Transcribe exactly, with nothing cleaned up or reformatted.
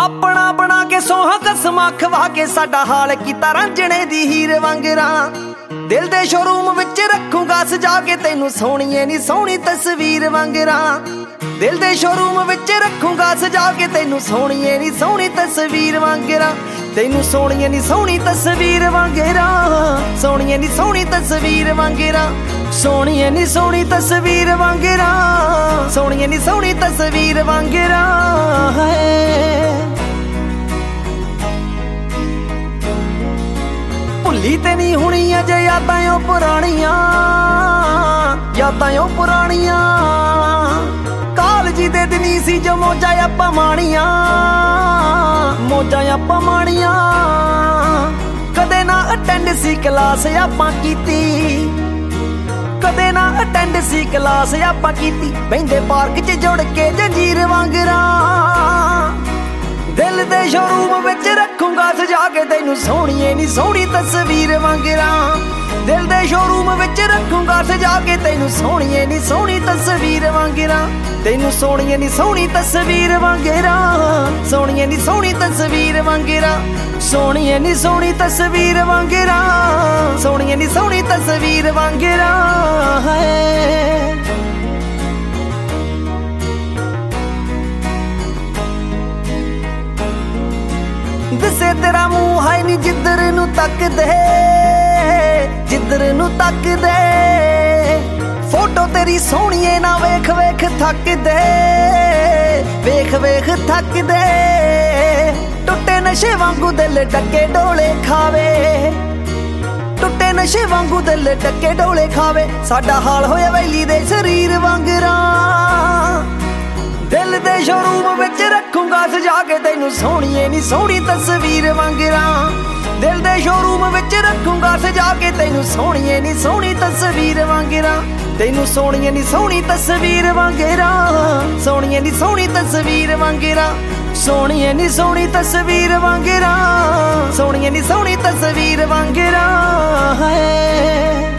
अपना बना के सोहा कसमा खवा के साडा हाल कीता रांझणे दी हीर वांगरा। दिल दे शोरूम विच रखूंगा सजा के तैनू सोहणीए नी सोहणी तस्वीर वांगरा। दिल दे शोरूम विच रखूंगा सजा के तैनू सोहणीए नी सोहणी तस्वीर वांगरा। तैनू सोहणीए नी सोहणी तस्वीर वांगरा, सोहणीए नी सोहणी तस्वीर वांगरा, सोहणीए नी सोहणी तस्वीर वांगरा, सोहणीए नी सोहणी तस्वीर वांगरा। भुल्ली ते नहीं हुणी अजे यादां ओ पुराणियां, यादां ओ पुराणियां। कालजी दे दिनी सी जो मौजा आपां माणियां, मौजा आपां माणियां। कदे ना अटेंड सी क्लास आपां कीती, कदे ना अटेंड सी क्लास आपां कीती। बहिंदे पार्क च जुड़ के जंजीर वांगरा। दिल दे शोरूम विच रखूंगा सजा के तैनू सोहणीए नी सोहणी तस्वीर वांगरा। दिल दे शोरूम विच रखूंगा सजा के तैनू सोहणीए नी सोहणी तस्वीर वांगरा। तैनू सोहणीए नी सोहणी तस्वीर वांगरा, सोहणीए नी सोहणी तस्वीर वांगरा, सोहणीए नी सोहणी तस्वीर वांगरा, सोहणीए नी सोहणी तस्वीर वांगरा। दिसे तेरा मुंह है नी जिधर नू तक दे, जिधर नू तक दे। फोटो तेरी सोहणीए ना वेख वेख थक दे, वेख वेख थक दे। टुटे नशे वांगू दिल डके डोले खावे, टुटे नशे वांगू दिल डके डोले खावे। साडा हाल होया वैली दे शरीर वांगरा। दिल दे शोरूम विच रखूंगा सजा के तैनू सोहणीए नी सोहणी तस्वीर वांगरा। दिल दे शोरूम विच रखूंगा सजा के तैनू सोहणीए नी सोहणी तस्वीर वांगरा। तैनू सोहणीए नी सोहणी तस्वीर वांगरा, सोहणीए नी सोहणी तस्वीर वांगरा, सोहणीए नी सोहणी तस्वीर वांगरा, सोहणीए नी सोहणी तस्वीर वांगरा।